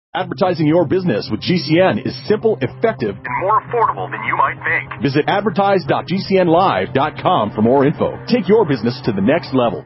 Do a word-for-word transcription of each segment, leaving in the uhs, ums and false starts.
Advertising your business with G C N is simple, effective, and more affordable than you might think. Visit advertise dot g c n live dot com for more info. Take your business to the next level.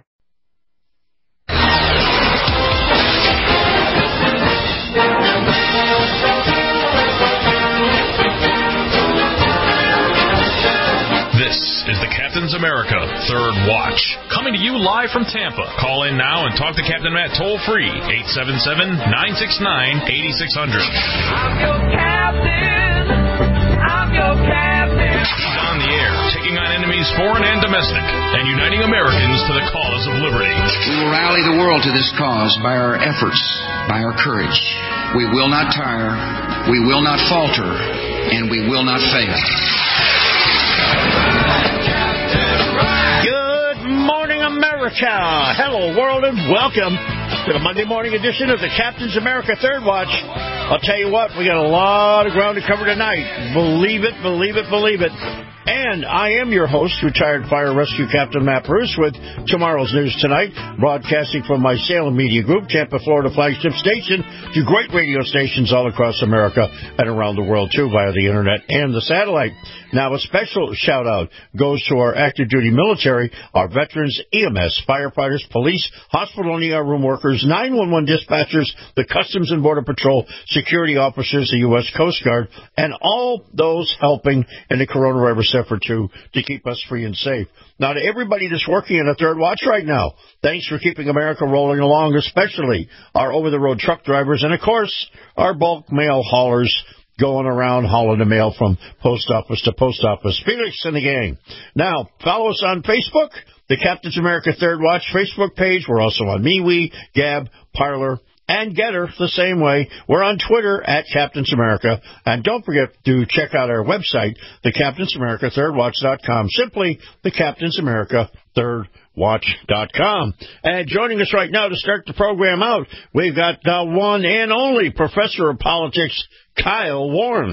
This is the Captain's America Third Watch, coming to you live from Tampa. Call in now and talk to Captain Matt toll-free, eight seven seven, nine six nine, eight six zero zero. I'm your captain. I'm your captain. He's on the air, taking on enemies foreign and domestic, and uniting Americans to the cause of liberty. We will rally the world to this cause by our efforts, by our courage. We will not tire, we will not falter, and we will not fail. Good morning, America. Hello, world, and welcome to the Monday morning edition of the Captain's America Third Watch. I'll tell you what, we got a lot of ground to cover tonight. Believe it, believe it, believe it. And I am your host, retired fire rescue Captain Matt Bruce, with tomorrow's news tonight, broadcasting from my Salem Media Group, Tampa, Florida flagship station, to great radio stations all across America and around the world, too, via the internet and the satellite. Now, a special shout-out goes to our active duty military, our veterans, E M S, firefighters, police, hospital and E R room workers, nine one one dispatchers, the Customs and Border Patrol, security officers, the U S Coast Guard, and all those helping in the coronavirus effort, too, to keep us free and safe. Now, to everybody that's working in a third watch right now, thanks for keeping America rolling along, especially our over-the-road truck drivers and, of course, our bulk mail haulers going around hauling the mail from post office to post office. Felix and the gang. Now, follow us on Facebook, the Captain's America Third Watch Facebook page. We're also on MeWe, Gab, Parler, and Getter the same way. We're on Twitter at Captain's America. And don't forget to check out our website, the Captain's America Third Watch dot com. Simply the Captain's America Third Watch dot com. And joining us right now to start the program out, we've got the one and only Professor of Politics, Kyle Warren.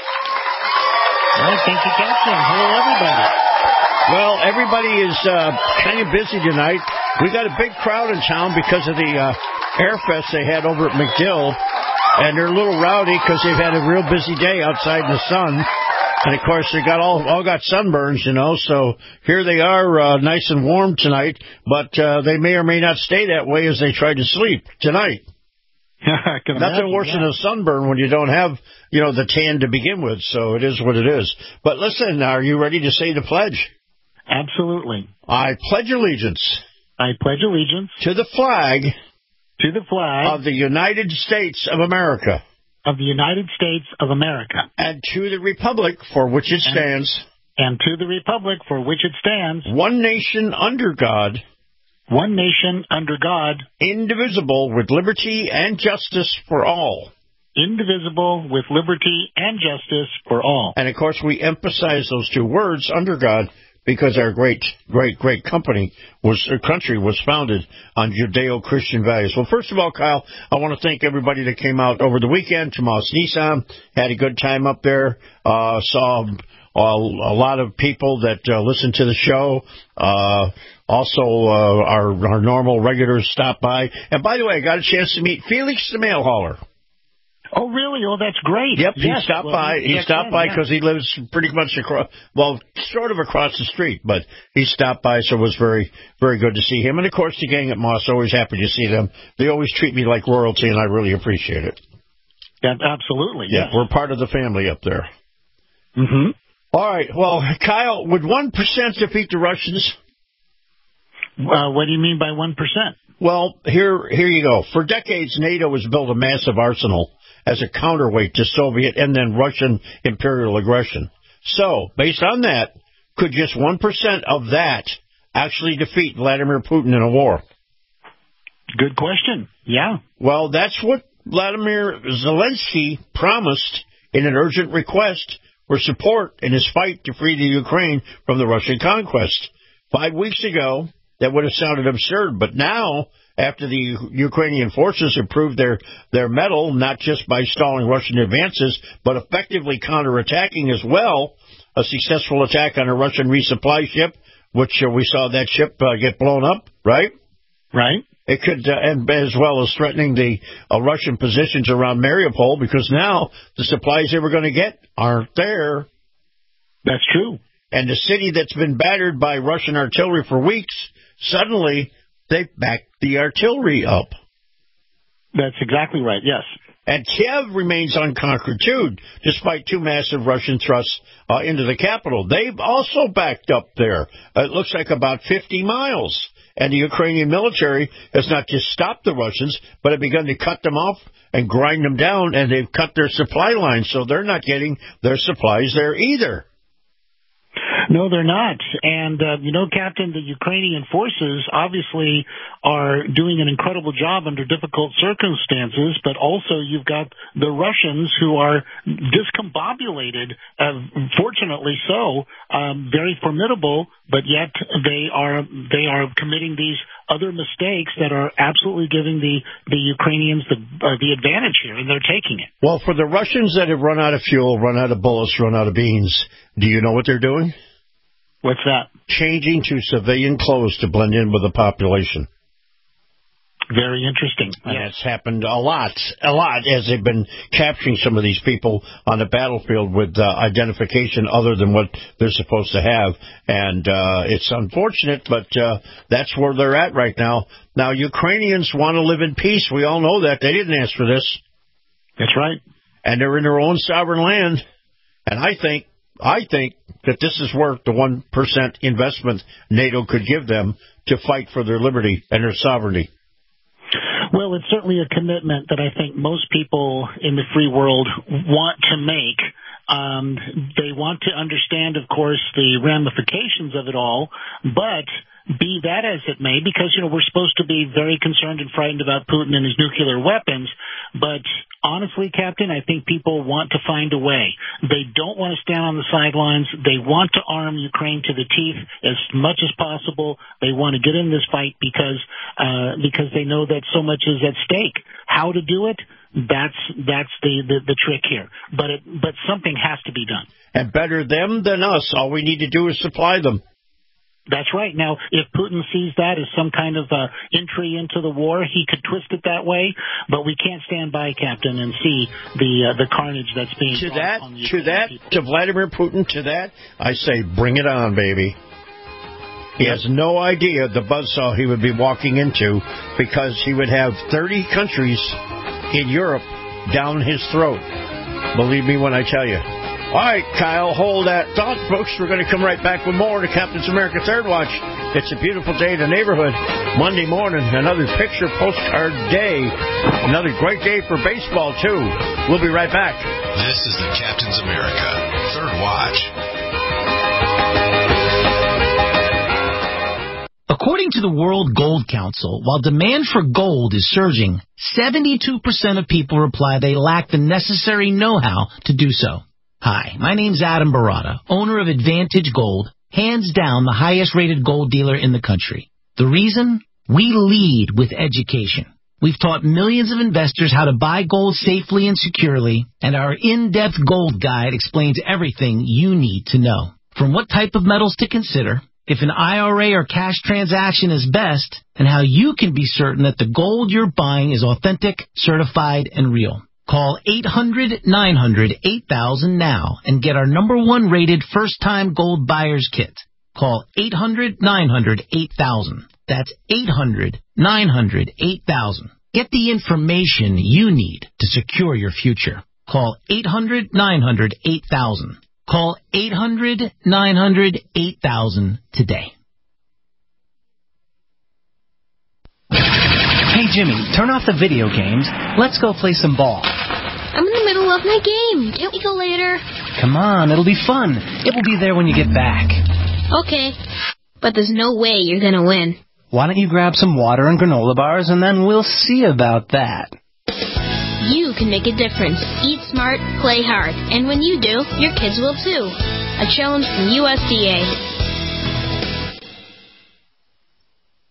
Well, thank you, Captain. Hello, everybody. Well, everybody is uh, kind of busy tonight. We got a big crowd in town because of the uh, Airfest they had over at MacDill, and they're a little rowdy because they've had a real busy day outside in the sun. And, of course, they got all all got sunburns, you know, so here they are, uh, nice and warm tonight, but uh, they may or may not stay that way as they try to sleep tonight. I can Nothing imagine, worse yeah. than a sunburn when you don't have, you know, the tan to begin with, so it is what it is. But listen, are you ready to say the pledge? Absolutely. I pledge allegiance I pledge allegiance to the flag to the flag of the United States of America of the United States of America and to the republic for which it stands, and to the republic for which it stands, one nation under God, one nation under God, indivisible, with liberty and justice for all. indivisible, with liberty and justice for all. And, of course, we emphasize those two words, under God, because our great, great, great company was, uh, country was founded on Judeo-Christian values. Well, first of all, Kyle, I want to thank everybody that came out over the weekend to Moss Nissan. Had a good time up there. Uh, saw a, a lot of people that uh, listened to the show. Uh, also, uh, our, our normal regulars stopped by. And by the way, I got a chance to meet Felix the mail hauler. Oh, really? Oh, that's great. Yep, he yes. stopped well, by. He stopped by because yeah. he lives pretty much across, well, sort of across the street, but he stopped by, so it was very, very good to see him. And, of course, the gang at Moss, always happy to see them. They always treat me like royalty, and I really appreciate it. Yeah, absolutely. Yeah, yes. we're part of the family up there. Mm-hmm. All right, well, Kyle, would one percent defeat the Russians? Uh, what do you mean by one percent? Well, here, here you go. For decades, NATO has built a massive arsenal as a counterweight to Soviet and then Russian imperial aggression. So, based on that, could just one percent of that actually defeat Vladimir Putin in a war? Good question. Yeah. Well, that's what Vladimir Zelensky promised in an urgent request for support in his fight to free the Ukraine from the Russian conquest. Five weeks ago, that would have sounded absurd, but now, after the Ukrainian forces have proved their, their mettle, not just by stalling Russian advances, but effectively counterattacking as well, a successful attack on a Russian resupply ship, which uh, we saw that ship uh, get blown up, right? Right. It could, uh, and as well as threatening the uh, Russian positions around Mariupol, because now the supplies they were going to get aren't there. That's true. And the city that's been battered by Russian artillery for weeks, suddenly they backed the artillery up. That's exactly right, yes. And Kiev remains unconquered, too, despite two massive Russian thrusts uh, into the capital. They've also backed up there. Uh, it looks like about fifty miles. And the Ukrainian military has not just stopped the Russians, but have begun to cut them off and grind them down, and they've cut their supply lines, so they're not getting their supplies there either. No, they're not. And, uh, you know, Captain, the Ukrainian forces obviously are doing an incredible job under difficult circumstances, but also you've got the Russians who are discombobulated, uh, fortunately so, um, very formidable, but yet they are they are committing these other mistakes that are absolutely giving the, the Ukrainians the, uh, the advantage here, and they're taking it. Well, for the Russians that have run out of fuel, run out of bullets, run out of beans, do you know what they're doing? What's that? Changing to civilian clothes to blend in with the population. Very interesting. And yes. It's happened a lot, a lot, as they've been capturing some of these people on the battlefield with uh, identification other than what they're supposed to have. And uh, it's unfortunate, but uh, that's where they're at right now. Now, Ukrainians want to live in peace. We all know that. They didn't ask for this. That's right. And they're in their own sovereign land. And I think I think that this is worth the one percent investment NATO could give them to fight for their liberty and their sovereignty. Well, it's certainly a commitment that I think most people in the free world want to make. Um, they want to understand, of course, the ramifications of it all, but be that as it may, because, you know, we're supposed to be very concerned and frightened about Putin and his nuclear weapons, but honestly, Captain, I think people want to find a way. They don't want to stand on the sidelines. They want to arm Ukraine to the teeth as much as possible. They want to get in this fight because uh, because they know that so much is at stake. How to do it? That's that's the, the, the trick here. But it, but something has to be done. And better them than us. All we need to do is supply them. That's right. Now, if Putin sees that as some kind of uh, entry into the war, he could twist it that way. But we can't stand by, Captain, and see the uh, the carnage that's being to brought that on the to that people. to Vladimir Putin. To that, I say, bring it on, baby. He has no idea the buzzsaw he would be walking into, because he would have thirty countries in Europe down his throat. Believe me when I tell you. All right, Kyle, hold that thought, folks. We're going to come right back with more to Captain's America Third Watch. It's a beautiful day in the neighborhood. Monday morning, another picture postcard day. Another great day for baseball, too. We'll be right back. This is the Captain's America Third Watch. According to the World Gold Council, while demand for gold is surging, seventy-two percent of people reply they lack the necessary know-how to do so. Hi, my name's Adam Barata, owner of Advantage Gold, hands down the highest-rated gold dealer in the country. The reason? We lead with education. We've taught millions of investors how to buy gold safely and securely, and our in-depth gold guide explains everything you need to know. From what type of metals to consider, if an I R A or cash transaction is best, and how you can be certain that the gold you're buying is authentic, certified, and real. Call eight hundred nine hundred eight thousand now and get our number one rated first-time gold buyer's kit. Call eight hundred nine hundred eight thousand. That's eight hundred nine hundred eight thousand. Get the information you need to secure your future. Call eight hundred nine hundred eight thousand. Call eight hundred nine hundred eight thousand today. Hey, Jimmy, turn off the video games. Let's go play some ball. I'm in the middle of my game. Can't we go later? Come on, it'll be fun. It will be there when you get back. Okay, but there's no way you're going to win. Why don't you grab some water and granola bars, and then we'll see about that. You can make a difference. Eat smart, play hard. And when you do, your kids will too. A challenge from U S D A.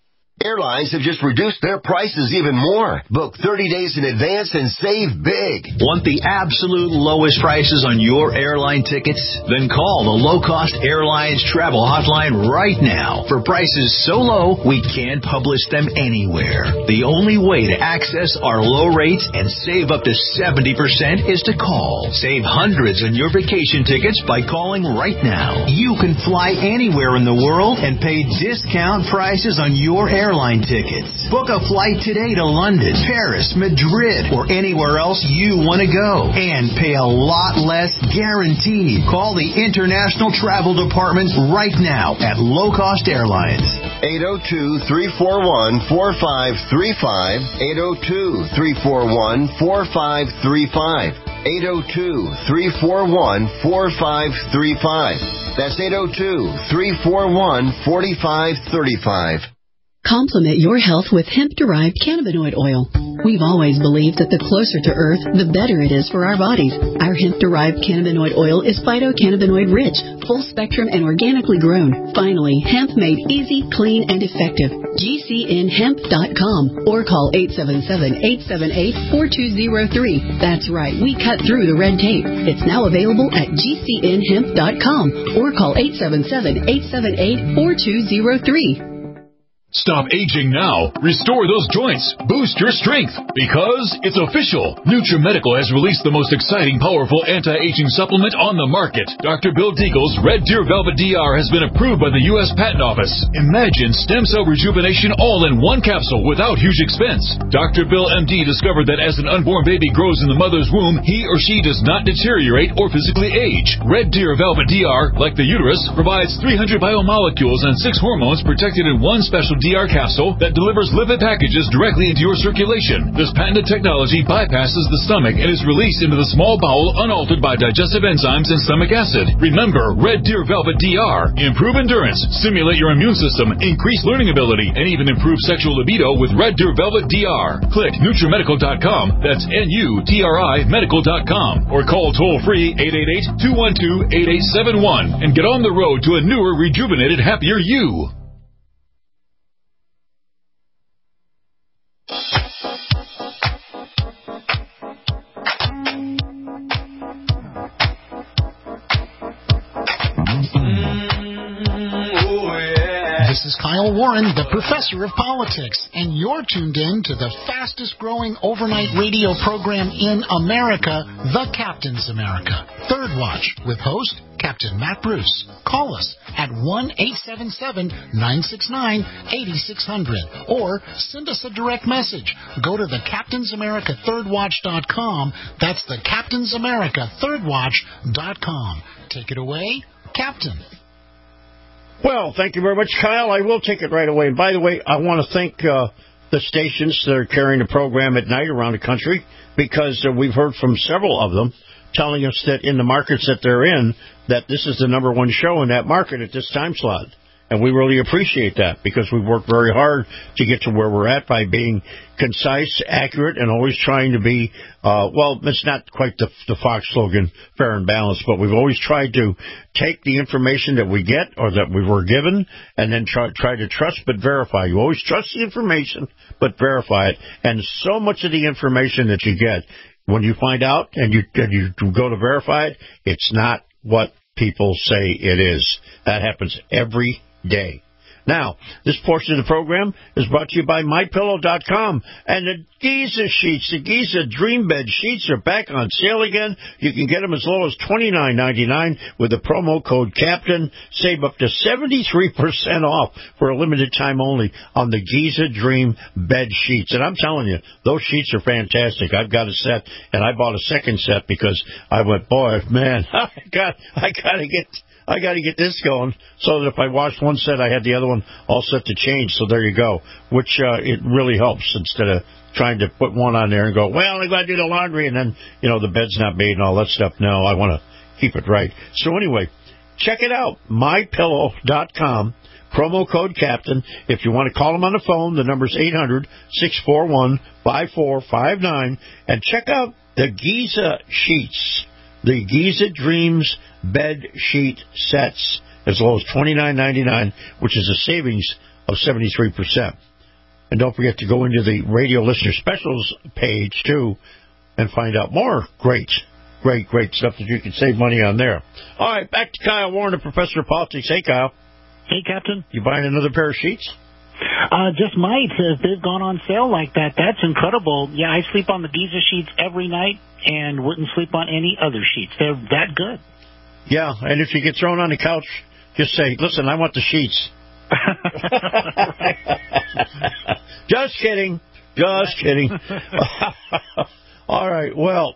Airlines have just reduced their prices even more. Book thirty days in advance and save big. Want the absolute lowest prices on your airline tickets? Then call the Low Cost Airlines Travel Hotline right now. For prices so low, we can't publish them anywhere. The only way to access our low rates and save up to seventy percent is to call. Save hundreds on your vacation tickets by calling right now. You can fly anywhere in the world and pay discount prices on your airline tickets. Book a flight today to London, Paris, Madrid, or anywhere else you want to go and pay a lot less guaranteed. Call the International Travel Department right now at Low Cost Airlines. eight oh two, three four one, four five three five. eight oh two, three four one, four five three five. eight oh two, three four one, four five three five. That's eight oh two, three four one, four five three five. Complement your health with hemp-derived cannabinoid oil. We've always believed that the closer to Earth, the better it is for our bodies. Our hemp-derived cannabinoid oil is phytocannabinoid-rich, full-spectrum, and organically grown. Finally, hemp made easy, clean, and effective. G C N hemp dot com or call eight seven seven, eight seven eight, four two zero three. That's right, we cut through the red tape. It's now available at G C N hemp dot com or call eight seven seven, eight seven eight, four two zero three. Stop aging now. Restore those joints. Boost your strength. Because it's official. NutriMedical has released the most exciting, powerful anti-aging supplement on the market. Doctor Bill Deagle's Red Deer Velvet D R has been approved by the U S Patent Office. Imagine stem cell rejuvenation all in one capsule without huge expense. Doctor Bill M D discovered that as an unborn baby grows in the mother's womb, he or she does not deteriorate or physically age. Red Deer Velvet D R, like the uterus, provides three hundred biomolecules and six hormones protected in one special D R capsule that delivers lipid packages directly into your circulation. This patented technology bypasses the stomach and is released into the small bowel unaltered by digestive enzymes and stomach acid. Remember, Red Deer Velvet D R. Improve endurance, stimulate your immune system, increase learning ability, and even improve sexual libido with Red Deer Velvet D R. Click NutriMedical dot com. That's N U T R I Medical dot com. Or call toll-free eight eight eight, two one two, eight eight seven one and get on the road to a newer, rejuvenated, happier you. This is Kyle Warren, the professor of politics, and you're tuned in to the fastest-growing overnight radio program in America, The Captain's America. Third Watch, with host Captain Matt Bruce. Call us at one eight seven seven, nine six nine, eight six zero zero or send us a direct message. Go to the Captain's America Third Watch dot com. That's the Captain's America Third Watch dot com. Take it away, Captain. Well, thank you very much, Kyle. I will take it right away. And by the way, I want to thank uh, the stations that are carrying the program at night around the country, because uh, we've heard from several of them telling us that in the markets that they're in, that this is the number one show in that market at this time slot. And we really appreciate that, because we've worked very hard to get to where we're at by being concise, accurate, and always trying to be, uh, well, it's not quite the, the Fox slogan, fair and balanced, but we've always tried to take the information that we get or that we were given and then try, try to trust but verify. You always trust the information but verify it. And so much of the information that you get, when you find out and you, and you go to verify it, it's not what people say it is. That happens every day. Now, this portion of the program is brought to you by My Pillow dot com and the Giza sheets. The Giza Dream Bed sheets are back on sale again. You can get them as low as twenty-nine ninety-nine with the promo code CAPTAIN. Save up to seventy-three percent off for a limited time only on the Giza Dream Bed sheets. And I'm telling you, those sheets are fantastic. I've got a set, and I bought a second set because I went, boy, man, I got, I got to get... I got to get this going so that if I washed one set, I had the other one all set to change. So there you go, which uh, it really helps instead of trying to put one on there and go, well, I got to do the laundry, and then, you know, the bed's not made and all that stuff. No, I want to keep it right. So anyway, check it out, My Pillow dot com, promo code CAPTAIN. If you want to call them on the phone, the number's eight hundred, six four one, five four five nine, and check out the Giza sheets. The Giza Dreams bed sheet sets as low as twenty-nine ninety-nine, which is a savings of seventy-three percent. And don't forget to go into the Radio Listener Specials page, too, and find out more great, great, great stuff that you can save money on there. All right, back to Kyle Warren, the professor of politics. Hey, Kyle. Hey, Captain. You buying another pair of sheets? Uh, just might. If they've gone on sale like that, that's incredible. Yeah, I sleep on the Giza sheets every night and wouldn't sleep on any other sheets. They're that good. Yeah, and if you get thrown on the couch, just say, listen, I want the sheets. Just kidding. Just kidding. All right, well,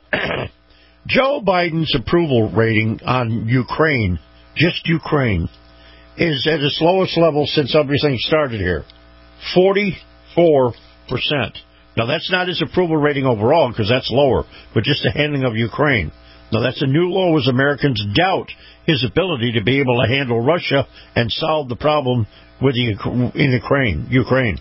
Joe Biden's approval rating on Ukraine, just Ukraine, is at its lowest level since everything started here, forty-four percent. Now, that's not his approval rating overall, because that's lower, but just the handling of Ukraine. Now, that's a new low as Americans doubt his ability to be able to handle Russia and solve the problem with the, in Ukraine. Ukraine.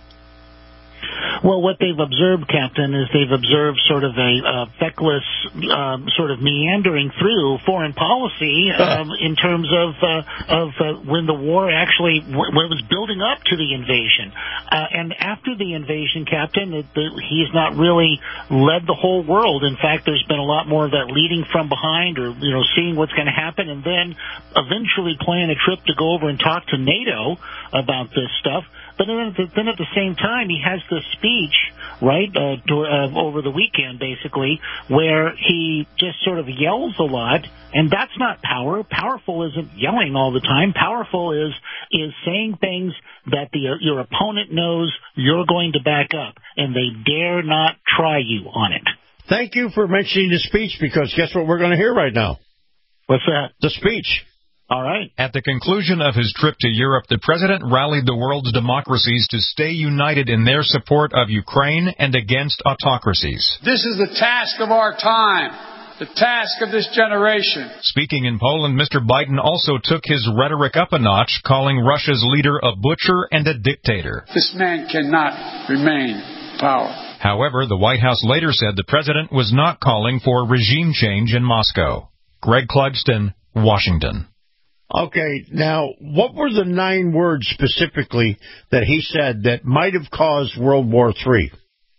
Well, what they've observed, Captain, is they've observed sort of a uh, feckless um, sort of meandering through foreign policy um, in terms of uh, of uh, when the war actually when it was building up to the invasion, uh, and after the invasion, Captain, it, the, he's not really led the whole world. In fact, there's been a lot more of that leading from behind, or you know, seeing what's going to happen, and then eventually plan a trip to go over and talk to NATO about this stuff. But then at, the, then at the same time, he has this speech, right, uh, do, uh, over the weekend, basically, where he just sort of yells a lot, and that's not power. Powerful isn't yelling all the time. Powerful is is saying things that the your opponent knows you're going to back up, and they dare not try you on it. Thank you for mentioning the speech, because guess what we're going to hear right now? What's that? The speech. All right. At the conclusion of his trip to Europe, the president rallied the world's democracies to stay united in their support of Ukraine and against autocracies. This is the task of our time, the task of this generation. Speaking in Poland, Mister Biden also took his rhetoric up a notch, calling Russia's leader a butcher and a dictator. This man cannot remain in power. However, the White House later said the president was not calling for regime change in Moscow. Greg Clugston, Washington. Okay, now, what were the nine words specifically that he said that might have caused World War Three?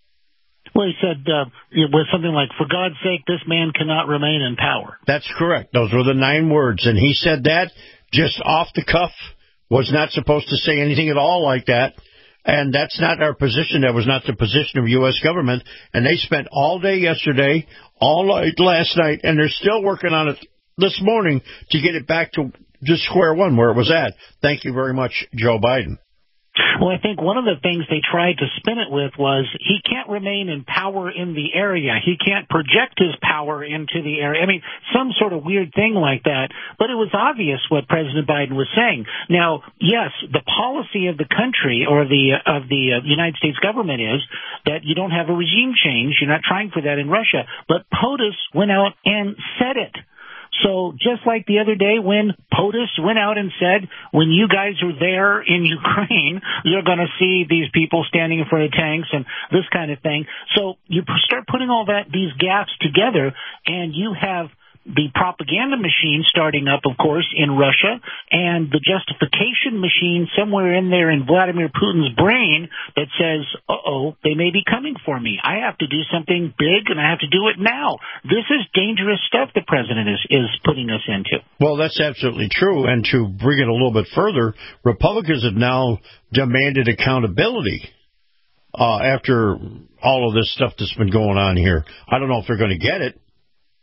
Well, he said uh, it was something like, for God's sake, this man cannot remain in power. That's correct. Those were the nine words. And he said that just off the cuff, was not supposed to say anything at all like that. And that's not our position. That was not the position of U S government. And they spent all day yesterday, all night last night, and they're still working on it this morning to get it back to just square one where it was at. Thank you very much, Joe Biden. Well, I think one of the things they tried to spin it with was he can't remain in power in the area. He can't project his power into the area. I mean, some sort of weird thing like that. But it was obvious what President Biden was saying. Now, yes, the policy of the country or the of the uh, United States government is that you don't have a regime change. You're not trying for that in Russia. But POTUS went out and said it. So just like the other day when POTUS went out and said, when you guys are there in Ukraine, you're going to see these people standing in front of tanks and this kind of thing. So you start putting all that these gaps together, and you have the propaganda machine starting up, of course, in Russia, and the justification machine somewhere in there in Vladimir Putin's brain that says, uh-oh, they may be coming for me. I have to do something big, and I have to do it now. This is dangerous stuff the president is, is putting us into. Well, that's absolutely true. And to bring it a little bit further, Republicans have now demanded accountability uh, after all of this stuff that's been going on here. I don't know if they're going to get it.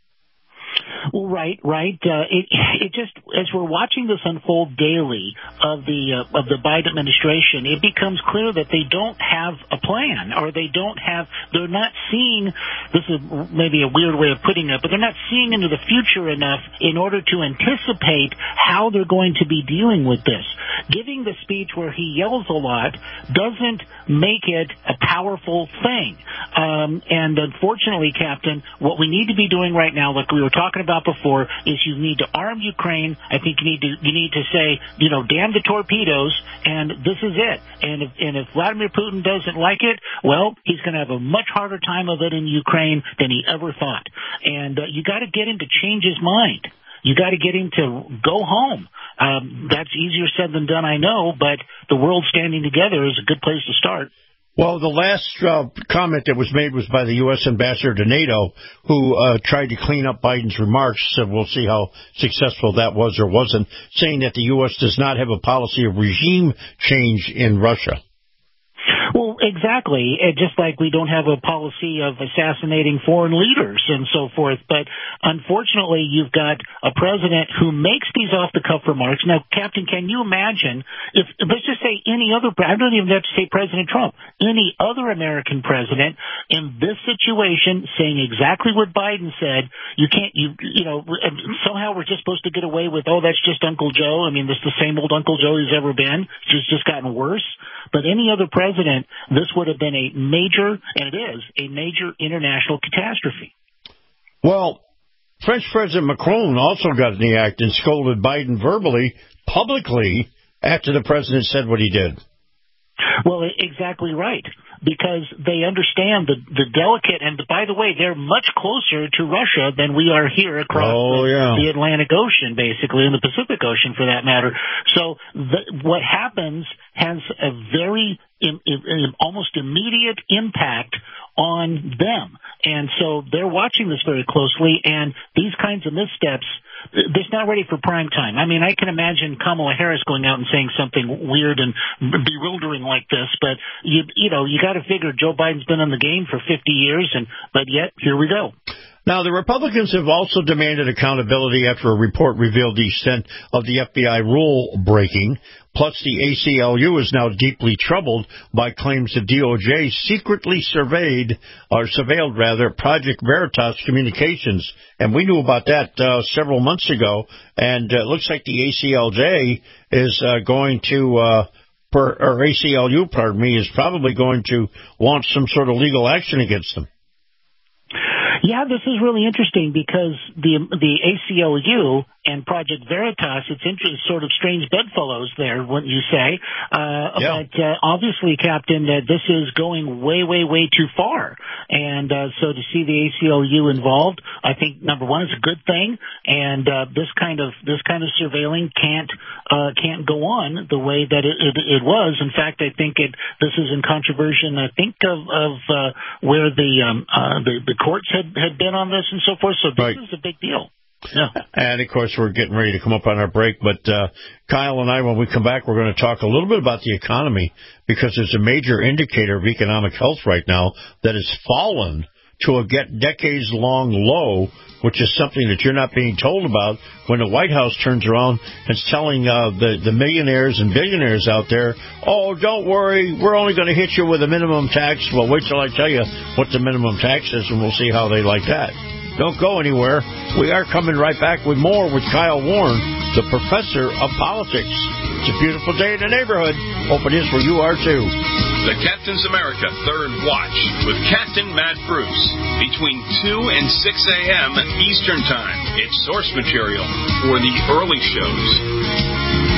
Well, right, right. Uh, it it just as we're watching this unfold daily of the uh, of the Biden administration, it becomes clear that they don't have a plan, or they don't have. They're not seeing. This is maybe a weird way of putting it, but they're not seeing into the future enough in order to anticipate how they're going to be dealing with this. Giving the speech where he yells a lot doesn't make it a powerful thing. Um, and unfortunately, Captain, what we need to be doing right now, like we were talking about before, is you need to arm Ukraine. I think you need to you need to say, you know, damn the torpedoes, and this is it. And if, and if Vladimir Putin doesn't like it, well, he's going to have a much harder time of it in Ukraine than he ever thought. And uh, you got to get him to change his mind. You got to get him to go home. Um, that's easier said than done, I know, but the world standing together is a good place to start. Well, the last uh, comment that was made was by the U S ambassador to NATO, who uh, tried to clean up Biden's remarks. So we'll see how successful that was or wasn't, saying that the U S does not have a policy of regime change in Russia. Well, exactly. Just like we don't have a policy of assassinating foreign leaders and so forth. But unfortunately, you've got a president who makes these off-the-cuff remarks. Now, Captain, can you imagine if, let's just say any other, I don't even have to say President Trump, any other American president in this situation saying exactly what Biden said, you can't, you, you know, somehow we're just supposed to get away with, oh, that's just Uncle Joe. I mean, this is the same old Uncle Joe he's ever been. It's just, just gotten worse. But any other president, this would have been a major, and it is, a major international catastrophe. Well, French President Macron also got in the act and scolded Biden verbally, publicly, after the president said what he did. Well, exactly right, because they understand the the delicate, and by the way, they're much closer to Russia than we are here across oh, the, yeah. the Atlantic Ocean, basically, and the Pacific Ocean for that matter. So the, what happens has a very in, in, almost immediate impact on them. And so they're watching this very closely, and these kinds of missteps, it's not ready for prime time. I mean, I can imagine Kamala Harris going out and saying something weird and bewildering like this, but you you know, you got to figure Joe Biden's been in the game for fifty years, and but yet here we go. Now, the Republicans have also demanded accountability after a report revealed the extent of the F B I rule breaking. Plus, the A C L U is now deeply troubled by claims the D O J secretly surveyed, or surveilled rather, Project Veritas communications. And we knew about that uh, several months ago. And uh, it looks like the A C L J is uh, going to, uh, per, or A C L U, pardon me, is probably going to launch some sort of legal action against them. Yeah, this is really interesting because the the A C L U and Project Veritas, it's interesting, sort of strange bedfellows there, wouldn't you say? Uh, yeah. But uh, obviously, Captain, uh, this is going way, way, way too far. And uh, so to see the A C L U involved, I think number one is a good thing. And uh, this kind of this kind of surveilling can't uh, can't go on the way that it, it, it was. In fact, I think it this is in controversion. I think of of uh, where the um, uh, the the courts had. had been on this and so forth, so this right. is a big deal. Yeah. And, of course, we're getting ready to come up on our break, but uh, Kyle and I, when we come back, we're going to talk a little bit about the economy because there's a major indicator of economic health right now that has fallen to a get decades-long low, which is something that you're not being told about when the White House turns around and is telling uh, the, the millionaires and billionaires out there, oh, don't worry, we're only going to hit you with a minimum tax. Well, wait till I tell you what the minimum tax is, and we'll see how they like that. Don't go anywhere. We are coming right back with more with Kyle Warren, the professor of politics. It's a beautiful day in the neighborhood. Hope it is for you are too. The Captain's America Third Watch with Captain Matt Bruce between two and six a.m. Eastern Time. It's source material for the early shows.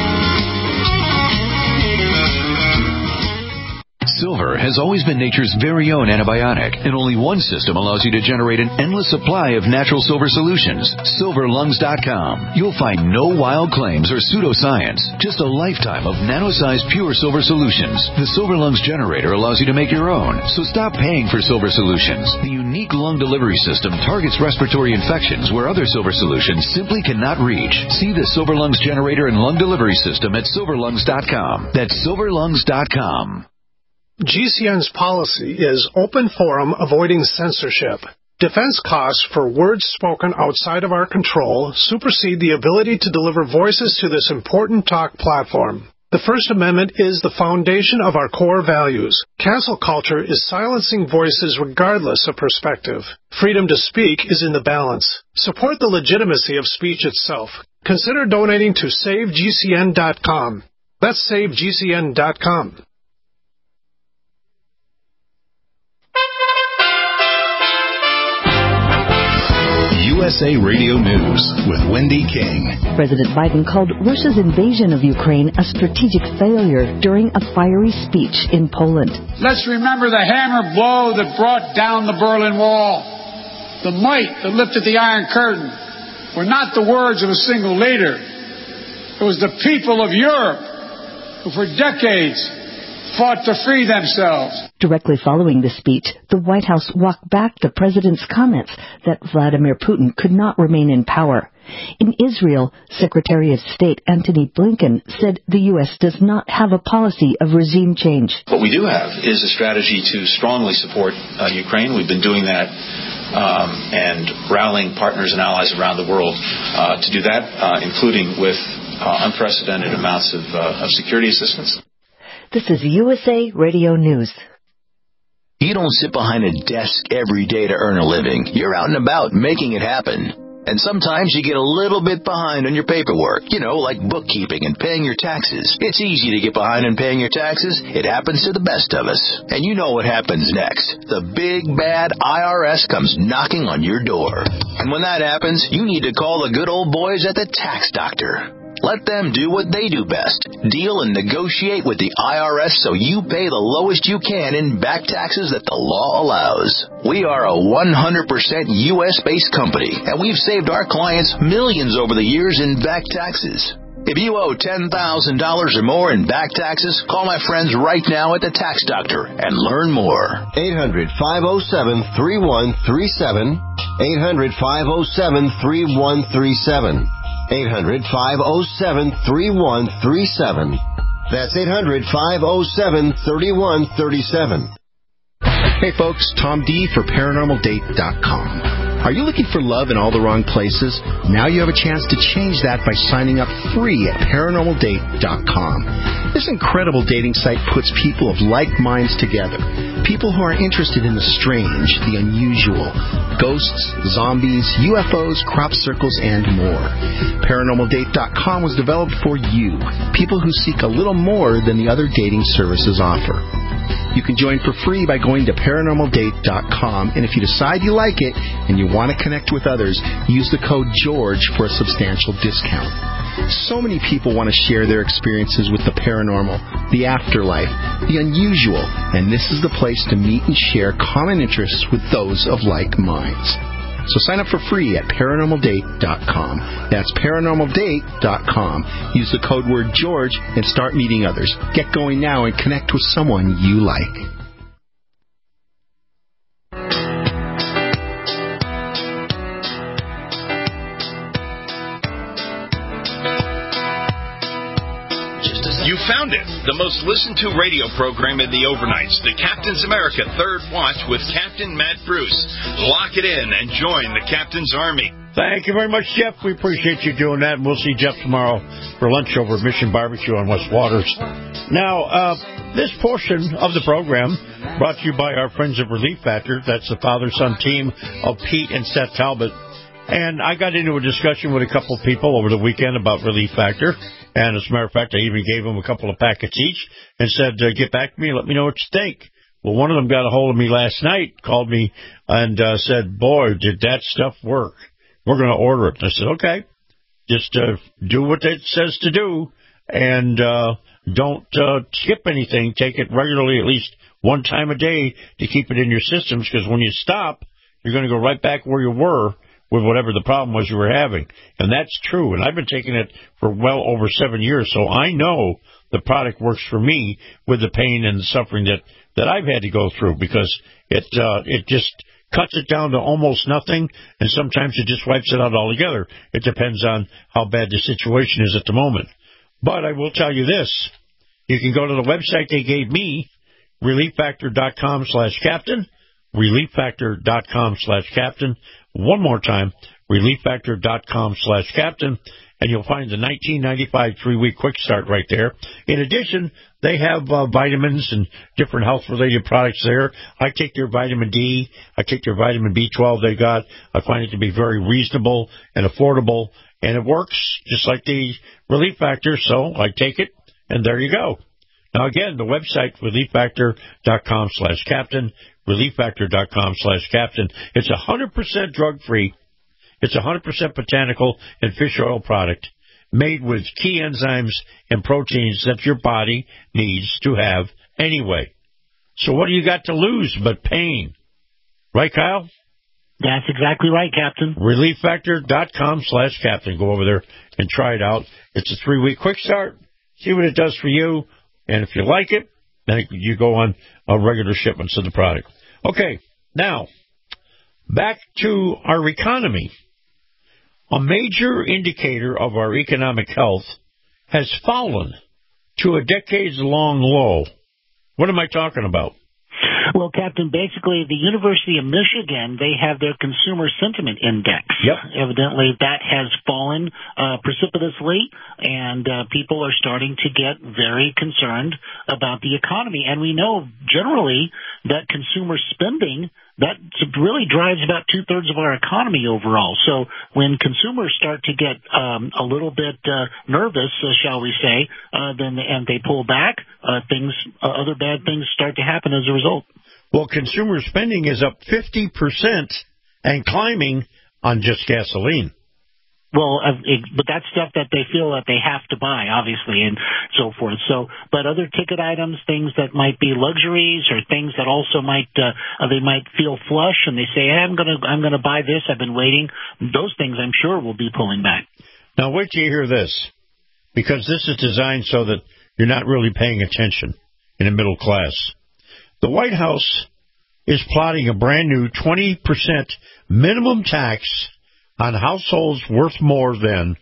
Silver has always been nature's very own antibiotic, and only one system allows you to generate an endless supply of natural silver solutions. silver lungs dot com. You'll find no wild claims or pseudoscience, just a lifetime of nano-sized pure silver solutions. The Silver Lungs generator allows you to make your own, so stop paying for silver solutions. The unique lung delivery system targets respiratory infections where other silver solutions simply cannot reach. See the Silver Lungs generator and lung delivery system at silver lungs dot com. That's silver lungs dot com. G C N's policy is open forum avoiding censorship. Defense costs for words spoken outside of our control supersede the ability to deliver voices to this important talk platform. The First Amendment is the foundation of our core values. Cancel culture is silencing voices regardless of perspective. Freedom to speak is in the balance. Support the legitimacy of speech itself. Consider donating to save G C N dot com. That's save G C N dot com. U S A Radio News with Wendy King. President Biden called Russia's invasion of Ukraine a strategic failure during a fiery speech in Poland. Let's remember the hammer blow that brought down the Berlin Wall. The might that lifted the Iron Curtain were not the words of a single leader. It was the people of Europe who for decades fought to free themselves. Directly following the speech, the White House walked back the president's comments that Vladimir Putin could not remain in power. In Israel, Secretary of State Antony Blinken said the U S does not have a policy of regime change. What we do have is a strategy to strongly support uh, Ukraine. We've been doing that um, and rallying partners and allies around the world uh, to do that, uh, including with uh, unprecedented amounts of, uh, of security assistance. This is U S A Radio News. You don't sit behind a desk every day to earn a living. You're out and about making it happen. And sometimes you get a little bit behind on your paperwork, you know, like bookkeeping and paying your taxes. It's easy to get behind on paying your taxes. It happens to the best of us. And you know what happens next. The big, bad I R S comes knocking on your door. And when that happens, you need to call the good old boys at the Tax Doctor. Let them do what they do best. Deal and negotiate with the I R S so you pay the lowest you can in back taxes that the law allows. We are a one hundred percent U S-based company, and we've saved our clients millions over the years in back taxes. If you owe ten thousand dollars or more in back taxes, call my friends right now at the Tax Doctor and learn more. eight hundred, five oh seven, three one three seven. eight hundred, five oh seven, three one three seven. eight hundred, five oh seven, three one three seven. That's eight hundred, five oh seven, three one three seven. Hey folks, Tom D for Paranormal Date dot com. Are you looking for love in all the wrong places? Now you have a chance to change that by signing up free at Paranormal Date dot com. This incredible dating site puts people of like minds together. People who are interested in the strange, the unusual, ghosts, zombies, U F Os, crop circles, and more. Paranormal Date dot com was developed for you, people who seek a little more than the other dating services offer. You can join for free by going to Paranormal Date dot com, and if you decide you like it and you want to connect with others, use the code GEORGE for a substantial discount. So many people want to share their experiences with the paranormal, the afterlife, the unusual, and this is the place to meet and share common interests with those of like minds. So sign up for free at Paranormal Date dot com. That's Paranormal Date dot com. Use the code word George and start meeting others. Get going now and connect with someone you like. You found it, the most listened to radio program in the overnights, the Captain's America Third Watch with Captain Matt Bruce. Lock it in and join the Captain's Army. Thank you very much, Jeff. We appreciate you doing that, and we'll see Jeff tomorrow for lunch over at Mission Barbecue on West Waters. Now, uh, this portion of the program brought to you by our friends at Relief Factor. That's the father-son team of Pete and Seth Talbot. And I got into a discussion with a couple of people over the weekend about Relief Factor. And as a matter of fact, I even gave them a couple of packets each and said, uh, get back to me and let me know what you think. Well, one of them got a hold of me last night, called me, and uh, said, boy, did that stuff work. We're going to order it. I said, okay, just uh, do what it says to do, and uh, don't uh, skip anything. Take it regularly, at least one time a day, to keep it in your systems, because when you stop, you're going to go right back where you were with whatever the problem was you were having. And that's true. And I've been taking it for well over seven years, so I know the product works for me with the pain and the suffering that, that I've had to go through, because it uh, it just cuts it down to almost nothing, and sometimes it just wipes it out altogether. It depends on how bad the situation is at the moment. But I will tell you this. You can go to the website they gave me, relief factor dot com slash captain, relief factor dot com slash captain. One more time, relief factor dot com slash captain, and you'll find the nineteen ninety-five three-week quick start right there. In addition, they have uh, vitamins and different health-related products there. I take their vitamin D. I take their vitamin B twelve they got. I find it to be very reasonable and affordable, and it works just like the Relief Factor, so I take it, and there you go. Now, again, the website, relief factor dot com slash captain, relief factor dot com slash captain. It's one hundred percent drug-free. It's one hundred percent botanical and fish oil product made with key enzymes and proteins that your body needs to have anyway. So what do you got to lose but pain? Right, Kyle? That's exactly right, Captain. relief factor dot com slash captain. Go over there and try it out. It's a three-week quick start. See what it does for you. And if you like it, Then you go on uh, regular shipments of the product. Okay, now, back to our economy. A major indicator of our economic health has fallen to a decades-long low. What am I talking about? Well, Captain, basically, the University of Michigan, they have their Consumer Sentiment Index. Yep. Evidently, that has fallen uh, precipitously, and uh, people are starting to get very concerned about the economy. And we know, generally, that consumer spending, that really drives about two-thirds of our economy overall. So when consumers start to get um, a little bit uh, nervous, uh, shall we say, uh, then and they pull back, uh, things, uh, other bad things start to happen as a result. Well, consumer spending is up fifty percent and climbing on just gasoline. Well, uh, it, but that's stuff that they feel that they have to buy, obviously, and so forth. So, but other ticket items, things that might be luxuries or things that also might, uh, uh, they might feel flush and they say, hey, I'm going to, I'm going to buy this. I've been waiting. Those things I'm sure will be pulling back. Now, wait till you hear this, because this is designed so that you're not really paying attention in the middle class. The White House is plotting a brand new twenty percent minimum tax on households worth more than,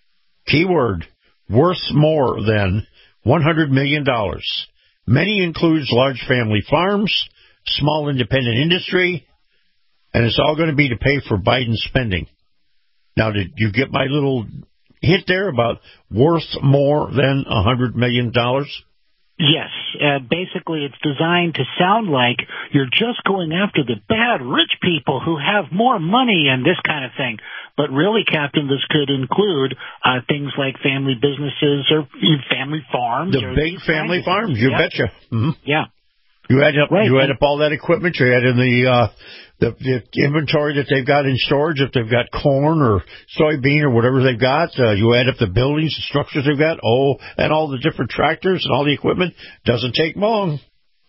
keyword, worth more than one hundred million dollars. Many includes large family farms, small independent industry, and it's all going to be to pay for Biden's spending. Now, did you get my little hint there about worth more than one hundred million dollars? Yes. Uh, basically, it's designed to sound like you're just going after the bad rich people who have more money and this kind of thing. But really, Captain, this could include uh, things like family businesses or family farms. The or big family farms, you yeah. betcha. Mm-hmm. Yeah. You add up, right. you add up all that equipment. You add in the, uh, the the inventory that they've got in storage. If they've got corn or soybean or whatever they've got, uh, you add up the buildings, the structures they've got. Oh, and all the different tractors and all the equipment. Doesn't take long.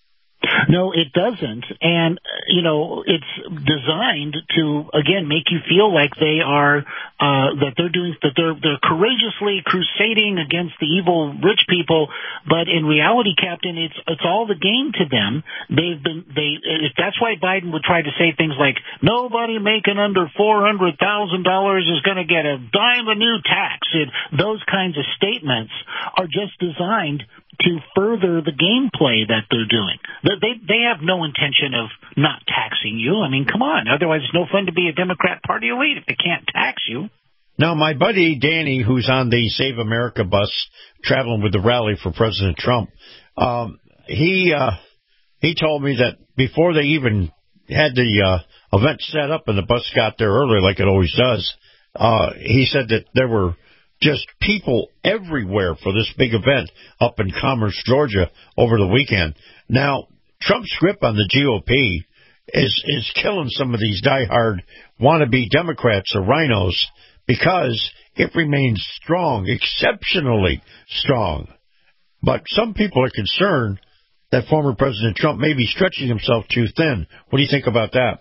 No, it doesn't. And, you know, it's designed to, again, make you feel like they are, uh, that they're doing, that they're, they're courageously crusading against the evil rich people. But in reality, Captain, it's, it's all the game to them. They've been, they, that's why Biden would try to say things like, nobody making under four hundred thousand dollars is going to get a dime a new tax. And those kinds of statements are just designed to further the gameplay that they're doing. They they have no intention of not taxing you. I mean, come on. Otherwise, it's no fun to be a Democrat Party elite if they can't tax you. Now, my buddy Danny, who's on the Save America bus traveling with the rally for President Trump, um, he uh, he told me that before they even had the uh, event set up and the bus got there early, like it always does, uh, he said that there were just people everywhere for this big event up in Commerce, Georgia, over the weekend. Now, Trump's grip on the G O P is is killing some of these diehard wannabe Democrats or rhinos because it remains strong, exceptionally strong. But some people are concerned that former President Trump may be stretching himself too thin. What do you think about that?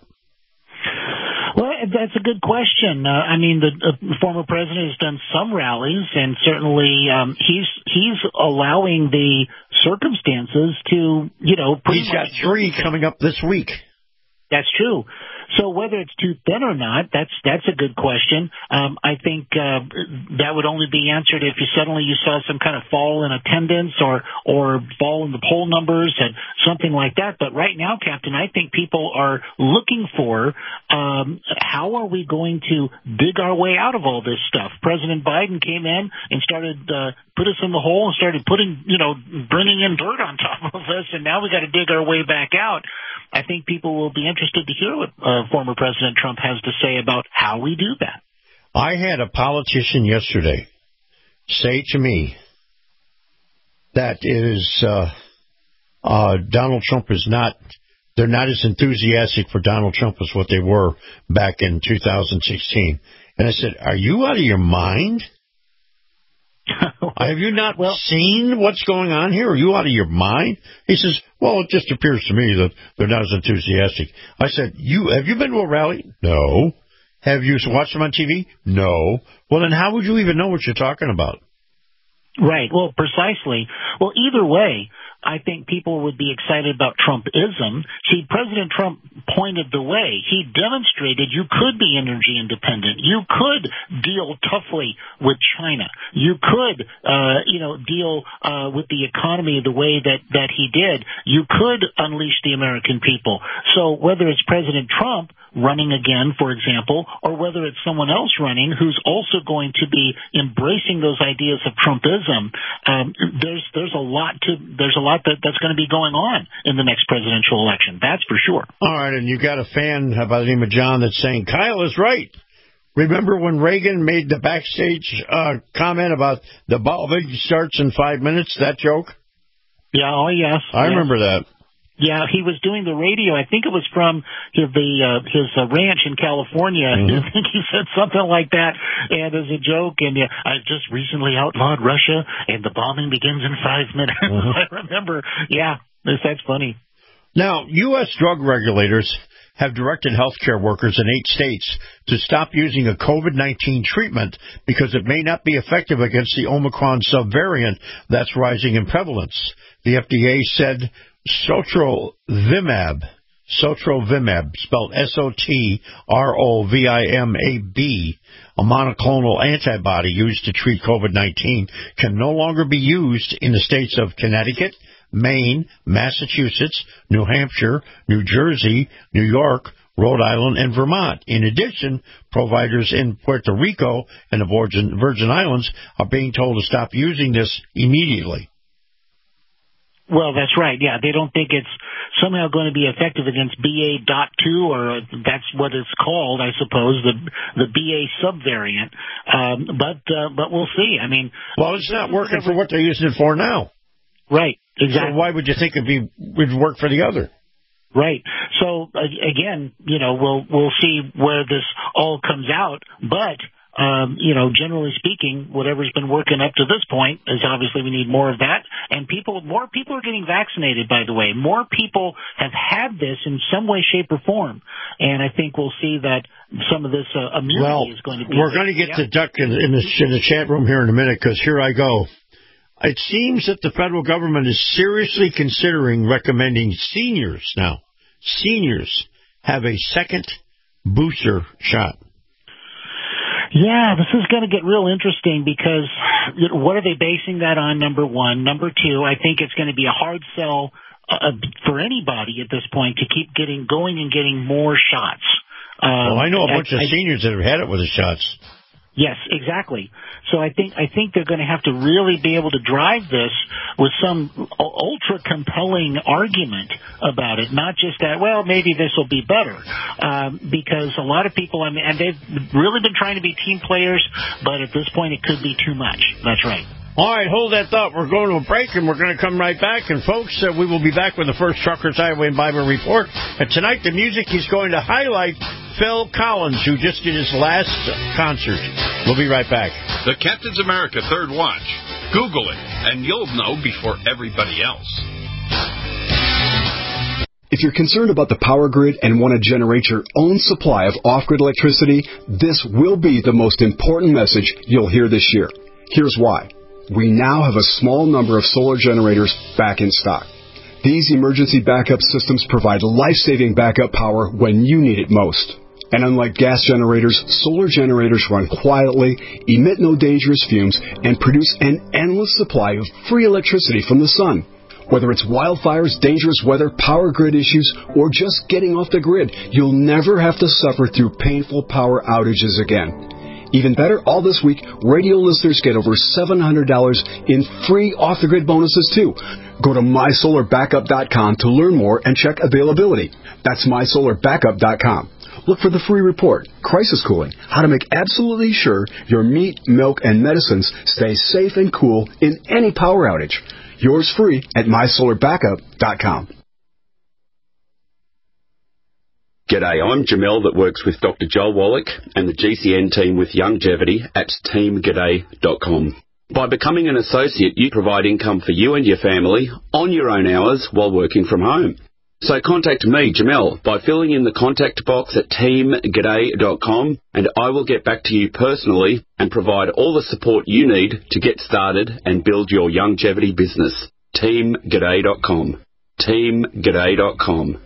Well, that's a good question. Uh, I mean, the uh, former president has done some rallies, and certainly um, he's he's allowing the circumstances to, you know, pretty he's much got three coming up this week. That's true. So whether it's too thin or not, that's that's a good question. Um, I think uh, that would only be answered if you suddenly you saw some kind of fall in attendance or or fall in the poll numbers and something like that. But right now, Captain, I think people are looking for um, how are we going to dig our way out of all this stuff. President Biden came in and started uh, put us in the hole and started putting, you know, bringing in dirt on top of us, and now we got to dig our way back out. I think people will be interested to hear what uh, former President Trump has to say about how we do that. I had a politician yesterday say to me that it is uh, uh, Donald Trump is not, they're not as enthusiastic for Donald Trump as what they were back in two thousand sixteen. And I said, are you out of your mind? Have you not well, seen what's going on here? Are you out of your mind? He says, well, it just appears to me that they're not as enthusiastic. I said, you have you been to a rally? No. Have you watched them on T V? No. Well, then how would you even know what you're talking about? Right. Well, precisely. Well, either way, I think people would be excited about Trumpism. See, President Trump pointed the way. He demonstrated you could be energy independent. You could deal toughly with China. You could, uh, you know, deal uh, with the economy the way that, that he did. You could unleash the American people. So whether it's President Trump running again, for example, or whether it's someone else running who's also going to be embracing those ideas of Trumpism, um, there's there's a lot to there's a lot that, that's going to be going on in the next presidential election. That's for sure. All right, and you got a fan by the name of John that's saying Kyle is right. Remember when Reagan made the backstage uh, comment about the ball starts in five minutes? That joke? Yeah. Oh, yes. I yes. remember that. Yeah, he was doing the radio. I think it was from his, the uh, his uh, ranch in California. Mm-hmm. I think he said something like that, and as a joke. And uh, I just recently outlawed Russia, and the bombing begins in five minutes. Mm-hmm. I remember. Yeah, that's funny. Now, U S drug regulators have directed healthcare workers in eight states to stop using a COVID nineteen treatment because it may not be effective against the Omicron subvariant that's rising in prevalence. The F D A said Sotrovimab, Sotrovimab, spelled S O T R O V I M A B, a monoclonal antibody used to treat COVID nineteen, can no longer be used in the states of Connecticut, Maine, Massachusetts, New Hampshire, New Jersey, New York, Rhode Island, and Vermont. In addition, providers in Puerto Rico and the Virgin, Virgin Islands are being told to stop using this immediately. Well, that's right. Yeah, they don't think it's somehow going to be effective against B A dot two, or that's what it's called, I suppose, the the B A subvariant. Um, but uh, but we'll see. I mean, well, it's not working for what they're using it for now. Right. Exactly. So why would you think it'd be would work for the other? Right. So uh, again, you know, we'll we'll see where this all comes out, but. Um, you know, generally speaking, whatever's been working up to this point is obviously we need more of that. And people, more people are getting vaccinated, by the way. More people have had this in some way, shape, or form. And I think we'll see that some of this uh, immunity well, is going to be... We're going to get yeah. to Duck in, in, the, in the chat room here in a minute, because here I go. It seems that the federal government is seriously considering recommending seniors now, seniors have a second booster shot. Yeah, this is going to get real interesting because you know, what are they basing that on, number one? Number two, I think it's going to be a hard sell uh, for anybody at this point to keep getting going and getting more shots. Um, well, I know a bunch I, of seniors that have had it with the shots. Yes, exactly. So I think I think they're going to have to really be able to drive this with some ultra compelling argument about it, not just that, well, maybe this will be better, um, because a lot of people, I mean, and they've really been trying to be team players, but at this point it could be too much. That's right. All right, hold that thought. We're going to a break, and we're going to come right back. And, folks, uh, we will be back with the first Truckers Highway and Bible Report. And tonight, the music is going to highlight Phil Collins, who just did his last concert. We'll be right back. The Captain's America Third Watch. Google it, and you'll know before everybody else. If you're concerned about the power grid and want to generate your own supply of off-grid electricity, this will be the most important message you'll hear this year. Here's why. We now have a small number of solar generators back in stock. These emergency backup systems provide life-saving backup power when you need it most. And unlike gas generators, solar generators run quietly, emit no dangerous fumes, and produce an endless supply of free electricity from the sun. Whether it's wildfires, dangerous weather, power grid issues, or just getting off the grid, you'll never have to suffer through painful power outages again. Even better, all this week, radio listeners get over seven hundred dollars in free off-the-grid bonuses, too. Go to my solar backup dot com to learn more and check availability. That's my solar backup dot com. Look for the free report, Crisis Cooling, how to make absolutely sure your meat, milk, and medicines stay safe and cool in any power outage. Yours free at my solar backup dot com. G'day, I'm Jamel that works with Doctor Joel Wallach and the G C N team with Longevity at team g'day dot com. By becoming an associate, you provide income for you and your family on your own hours while working from home. So contact me, Jamel, by filling in the contact box at team g'day dot com, and I will get back to you personally and provide all the support you need to get started and build your longevity business. team g'day dot com. team g'day dot com.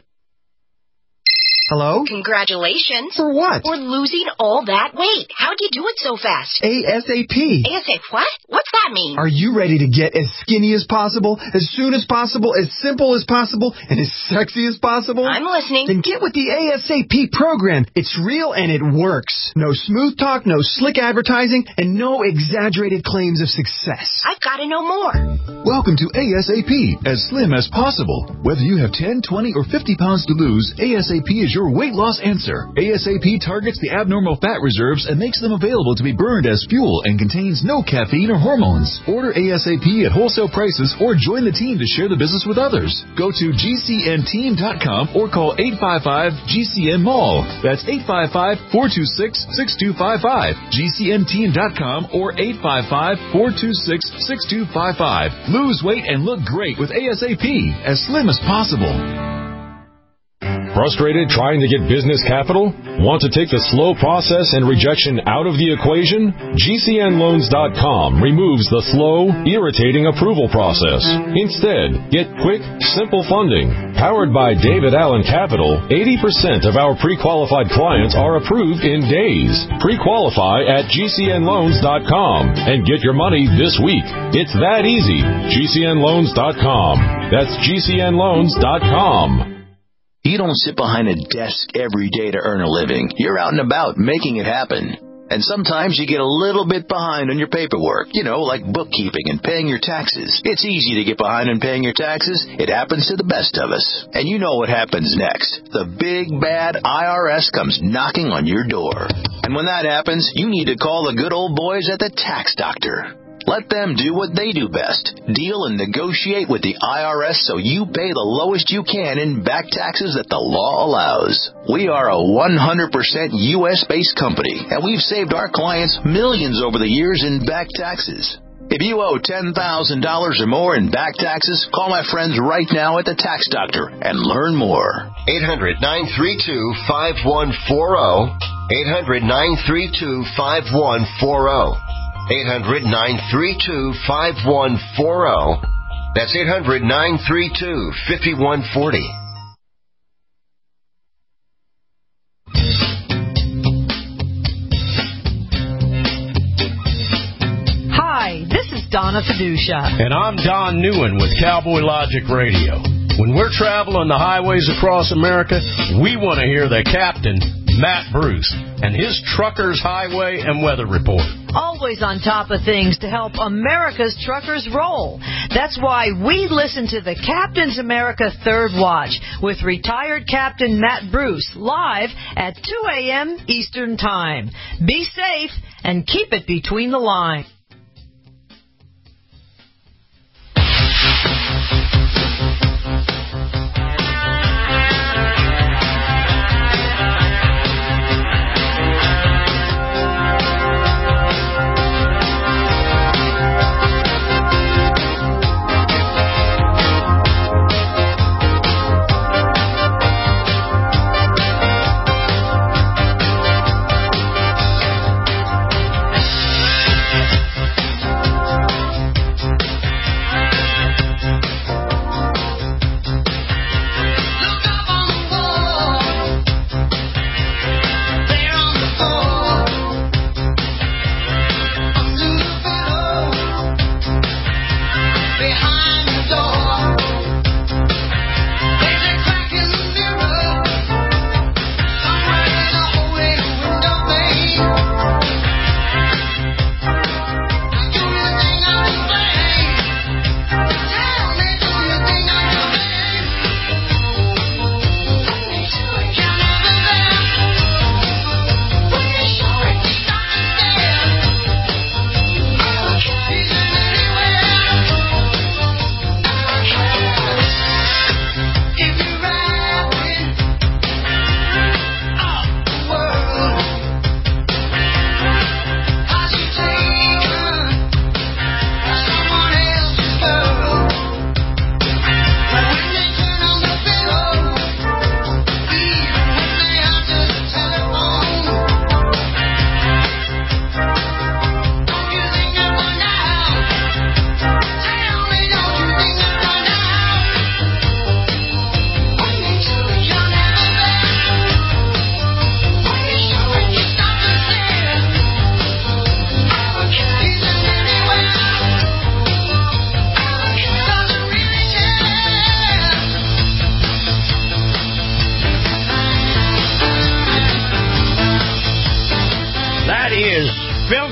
Hello? Congratulations. For what? For losing all that weight. How'd you do it so fast? ASAP. ASAP what? What's that mean? Are you ready to get as skinny as possible, as soon as possible, as simple as possible, and as sexy as possible? I'm listening. Then get with the ASAP program. It's real and it works. No smooth talk, no slick advertising, and no exaggerated claims of success. I've got to know more. Welcome to ASAP, as slim as possible. Whether you have ten, twenty, or fifty pounds to lose, ASAP is your weight loss answer. ASAP targets the abnormal fat reserves and makes them available to be burned as fuel and contains no caffeine or hormones. Order ASAP at wholesale prices or join the team to share the business with others. Go to G C N team dot com or call eight five five G C N mall. That's eight five five, four two six, six two five five. G C N team dot com or eight five five, four two six, six two five five. Lose weight and look great with ASAP, as slim as possible. Frustrated trying to get business capital? Want to take the slow process and rejection out of the equation? G C N loans dot com removes the slow, irritating approval process. Instead, get quick, simple funding. Powered by David Allen Capital, eighty percent of our pre-qualified clients are approved in days. Pre-qualify at G C N loans dot com and get your money this week. It's that easy. G C N loans dot com. That's G C N loans dot com. You don't sit behind a desk every day to earn a living. You're out and about making it happen. And sometimes you get a little bit behind on your paperwork, you know, like bookkeeping and paying your taxes. It's easy to get behind on paying your taxes. It happens to the best of us. And you know what happens next. The big, bad I R S comes knocking on your door. And when that happens, you need to call the good old boys at the Tax Doctor. Let them do what they do best. Deal and negotiate with the I R S so you pay the lowest you can in back taxes that the law allows. We are a one hundred percent U S-based company, and we've saved our clients millions over the years in back taxes. If you owe ten thousand dollars or more in back taxes, call my friends right now at the Tax Doctor and learn more. eight hundred, nine three two, five one four zero. eight hundred, nine three two, five one four zero. eight hundred, nine three two, five one four zero. That's eight hundred, nine three two, five one four zero. Hi, this is Donna Fiducia. And I'm Don Newen with Cowboy Logic Radio. When we're traveling the highways across America, we want to hear the captain, Matt Bruce, and his Truckers Highway and Weather Report. Always on top of things to help America's truckers roll. That's why we listen to the Captain's America Third Watch with retired Captain Matt Bruce live at two a.m. Eastern Time. Be safe and keep it between the lines.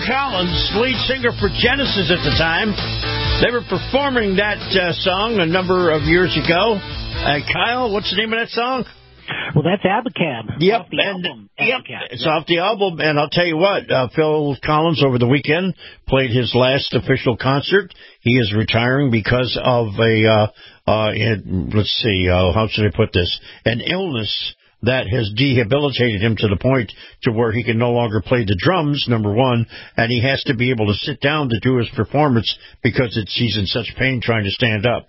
Collins, lead singer for Genesis at the time. They were performing that uh, song a number of years ago. Uh, Kyle, what's the name of that song? Well, that's Abacab. Yep, off the and, album. yep, Abacab. it's yep. off the album. And I'll tell you what, uh, Phil Collins over the weekend played his last official concert. He is retiring because of a, uh, uh, it, let's see, uh, how should I put this? An illness that has debilitated him to the point to where he can no longer play the drums, number one, and he has to be able to sit down to do his performance because it's, he's in such pain trying to stand up.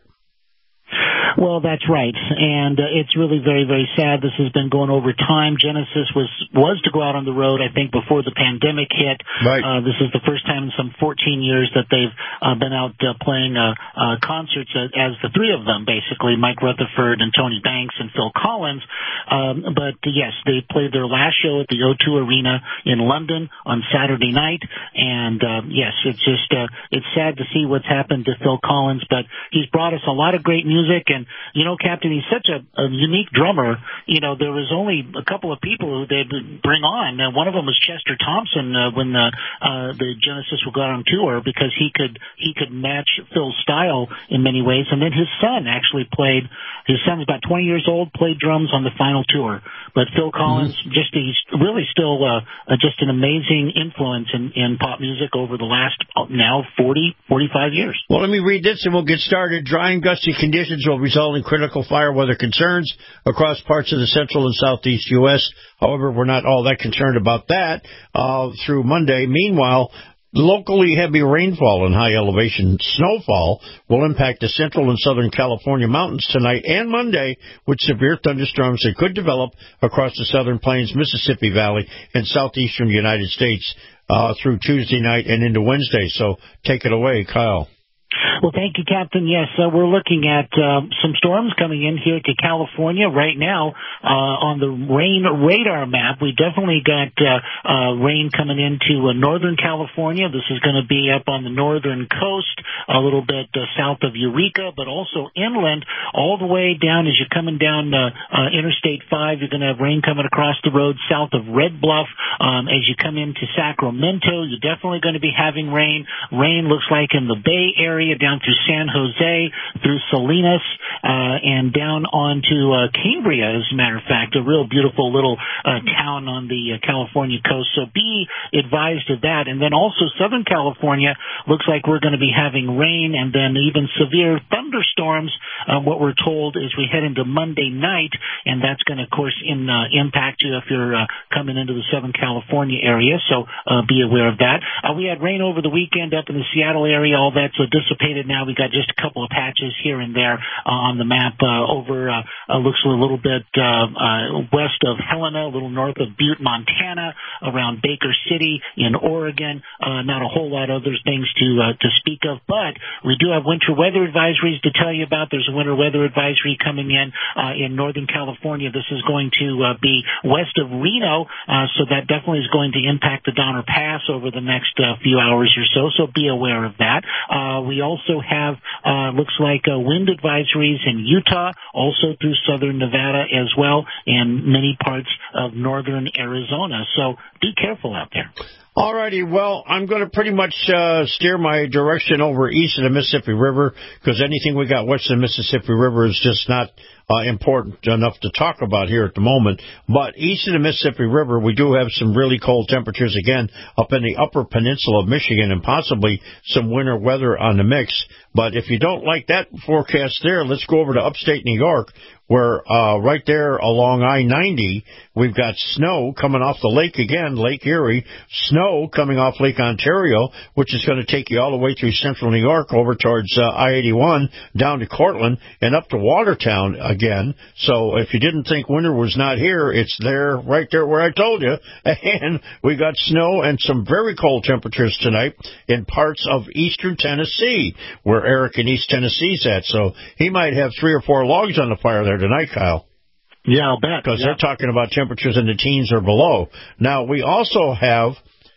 Well, that's right, and uh, it's really very, very sad. This has been going over time. Genesis was was to go out on the road, I think, before the pandemic hit. Right. Uh, this is the first time in some fourteen years that they've uh, been out uh, playing uh, uh, concerts as, as the three of them, basically, Mike Rutherford and Tony Banks and Phil Collins. Um, but, uh, yes, they played their last show at the O two Arena in London on Saturday night, and, uh, yes, it's just uh, it's sad to see what's happened to Phil Collins, but he's brought us a lot of great music. And, you know, Captain, he's such a, a unique drummer. You know, there was only a couple of people who they'd bring on. Uh, one of them was Chester Thompson uh, when the uh, the Genesis would go on tour because he could he could match Phil's style in many ways. And then his son actually played. His son was about twenty years old, played drums on the final tour. But Phil Collins, mm-hmm. just he's really still uh, uh, just an amazing influence in, in pop music over the last uh, now forty, forty-five years. Well, let me read this and we'll get started. Dry and gusty conditions will result in critical fire weather concerns across parts of the central and southeast U S. However, we're not all that concerned about that uh, through Monday. Meanwhile, locally heavy rainfall and high elevation snowfall will impact the central and southern California mountains tonight and Monday with severe thunderstorms that could develop across the southern plains, Mississippi Valley, and southeastern United States uh, through Tuesday night and into Wednesday. So take it away, Kyle. Well, thank you, Captain. Yes, uh, we're looking at uh, some storms coming in here to California right now. Uh, on the rain radar map, we definitely got uh, uh, rain coming into uh, northern California. This is going to be up on the northern coast, a little bit uh, south of Eureka, but also inland, all the way down as you're coming down uh, uh, Interstate five. You're going to have rain coming across the road south of Red Bluff. Um, as you come into Sacramento, you're definitely going to be having rain. Rain looks like in the Bay Area, down through San Jose, through Salinas, uh, and down onto uh, Cambria, as a matter of fact, a real beautiful little uh, town on the uh, California coast. So be advised of that. And then also Southern California looks like we're going to be having rain and then even severe thunderstorms. Uh, what we're told is we head into Monday night, and that's going to, of course, in, uh, impact you if you're uh, coming into the Southern California area. So uh, be aware of that. Uh, we had rain over the weekend up in the Seattle area. All that's uh, dissipated now. We got just a couple of patches here and there uh, on the map uh, over, uh, uh, looks a little bit uh, uh, west of Helena, a little north of Butte, Montana, around Baker City in Oregon. Uh, not a whole lot of other things to uh, to speak of, but we do have winter weather advisories to tell you about. There's a winter weather advisory coming in uh, in Northern California. This is going to uh, be west of Reno, uh, so that definitely is going to impact the Donner Pass over the next uh, few hours or so, so be aware of that. Uh, we also have, uh, looks like uh, wind advisories in Utah, also through southern Nevada as well, and many parts of northern Arizona. So be careful out there. All righty. Well, I'm going to pretty much uh, steer my direction over east of the Mississippi River because anything we got west of the Mississippi River is just not uh, important enough to talk about here at the moment. But east of the Mississippi River, we do have some really cold temperatures again up in the upper peninsula of Michigan and possibly some winter weather on the mix. But if you don't like that forecast there, let's go over to upstate New York, where uh, right there along I ninety, we've got snow coming off the lake again, Lake Erie, snow coming off Lake Ontario, which is going to take you all the way through central New York over towards uh, I eighty-one, down to Cortland, and up to Watertown again. So if you didn't think winter was not here, it's there, right there where I told you. And we got snow and some very cold temperatures tonight in parts of eastern Tennessee, where Eric in East Tennessee's at. So he might have three or four logs on the fire there tonight, Kyle. Yeah, I'll bet. Because yeah. they're talking about temperatures in the teens or below. Now, we also have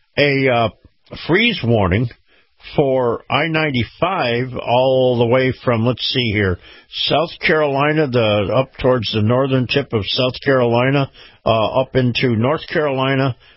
a uh, freeze warning for I ninety-five all the way from, let's see here, South Carolina, the up towards the northern tip of South Carolina, uh, up into North Carolina,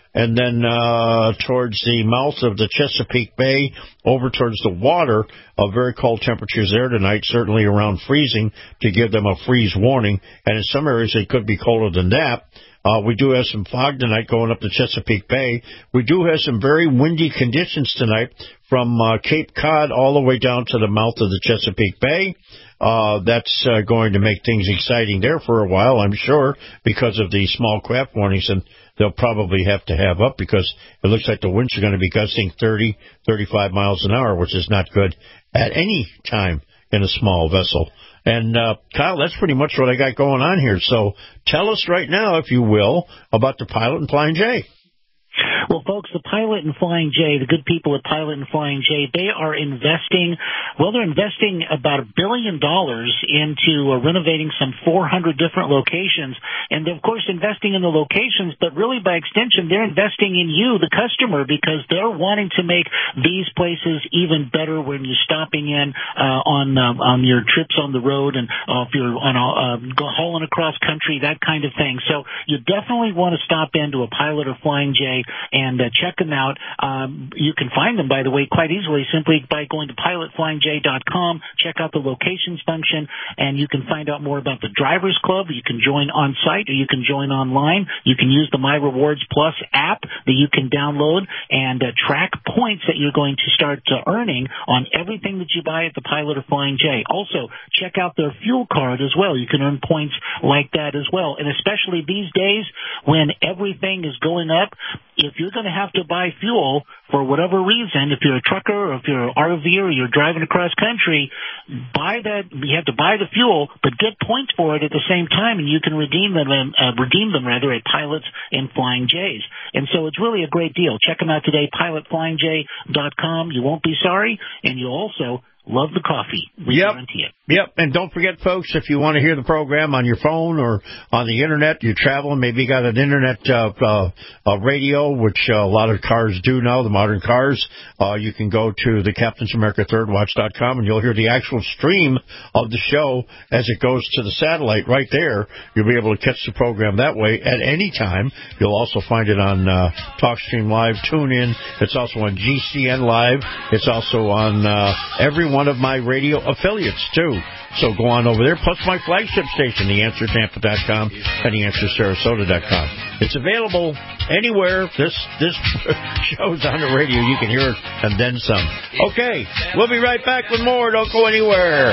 and then uh, towards the mouth of the Chesapeake Bay, over towards the water, uh, very cold temperatures there tonight, certainly around freezing, to give them a freeze warning. And in some areas, it could be colder than that. Uh, we do have some fog tonight going up the Chesapeake Bay. We do have some very windy conditions tonight from uh, Cape Cod all the way down to the mouth of the Chesapeake Bay. Uh, that's uh, going to make things exciting there for a while, I'm sure, because of the small craft warnings, and they'll probably have to have up because it looks like the winds are going to be gusting thirty, thirty-five miles an hour, which is not good at any time in a small vessel. And, uh, Kyle, that's pretty much what I got going on here. So tell us right now, if you will, about the Pilot and Flying J. Well, folks, the Pilot and Flying J, the good people at Pilot and Flying J, they are investing, well, they're investing about a billion dollars into uh, renovating some four hundred different locations. And, of course, investing in the locations, but really by extension, they're investing in you, the customer, because they're wanting to make these places even better when you're stopping in uh, on uh, on your trips on the road and uh, if you're on a, uh, go hauling across country, that kind of thing. So you definitely want to stop into a Pilot or Flying J and uh, check them out. Um, you can find them, by the way, quite easily simply by going to pilot flying j dot com. Check out the locations function, and you can find out more about the Drivers Club. You can join on site or you can join online. You can use the My Rewards Plus app that you can download and uh, track points that you're going to start uh, earning on everything that you buy at the Pilot or Flying J. Also, check out their fuel card as well. You can earn points like that as well. And especially these days when everything is going up, if you're going to have to buy fuel for whatever reason, if you're a trucker or if you're an R V or you're driving across country, buy that. You have to buy the fuel, but get points for it at the same time, and you can redeem them. Uh, redeem them rather at Pilots and Flying J's. And so it's really a great deal. Check them out today, pilot flying j dot com. You won't be sorry, and you'll also love the coffee. We yep. guarantee it. Yep. And don't forget, folks, if you want to hear the program on your phone or on the Internet, you're traveling, maybe you got an Internet uh, uh, uh, radio, which uh, a lot of cars do now, the modern cars. Uh, you can go to the Captains America Third Watch dot com, and you'll hear the actual stream of the show as it goes to the satellite right there. You'll be able to catch the program that way at any time. You'll also find it on uh, TalkStream Live, TuneIn. It's also on G C N Live. It's also on uh, every one of my radio affiliates, too. So go on over there, plus my flagship station, the answer tampa dot com and the answer sarasota dot com. It's available anywhere this this show's on the radio. You can hear it and then some. Okay, we'll be right back with more. Don't go anywhere.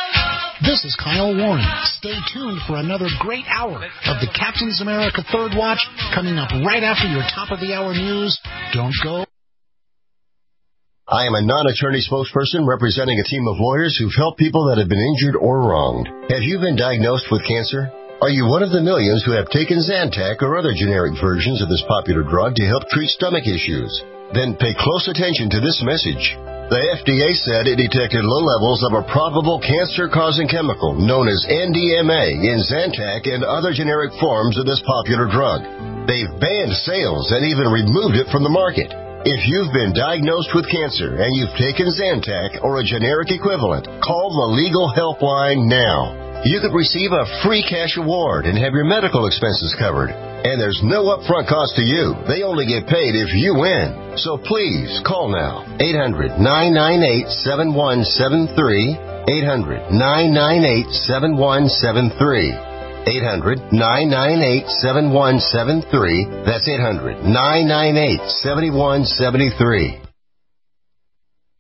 This is Kyle Warren. Stay tuned for another great hour of the Captains America Third Watch coming up right after your top-of-the-hour news. Don't go. I am a non-attorney spokesperson representing a team of lawyers who've helped people that have been injured or wronged. Have you been diagnosed with cancer? Are you one of the millions who have taken Zantac or other generic versions of this popular drug to help treat stomach issues? Then pay close attention to this message. The F D A said it detected low levels of a probable cancer-causing chemical known as N D M A in Zantac and other generic forms of this popular drug. They've banned sales and even removed it from the market. If you've been diagnosed with cancer and you've taken Zantac or a generic equivalent, call the Legal Helpline now. You could receive a free cash award and have your medical expenses covered. And there's no upfront cost to you. They only get paid if you win. So please call now. eight hundred, nine nine eight, seven one seven three. eight hundred, nine nine eight, seven one seven three. eight hundred, nine nine eight, seven one seven three. That's eight hundred, nine nine eight, seven one seven three.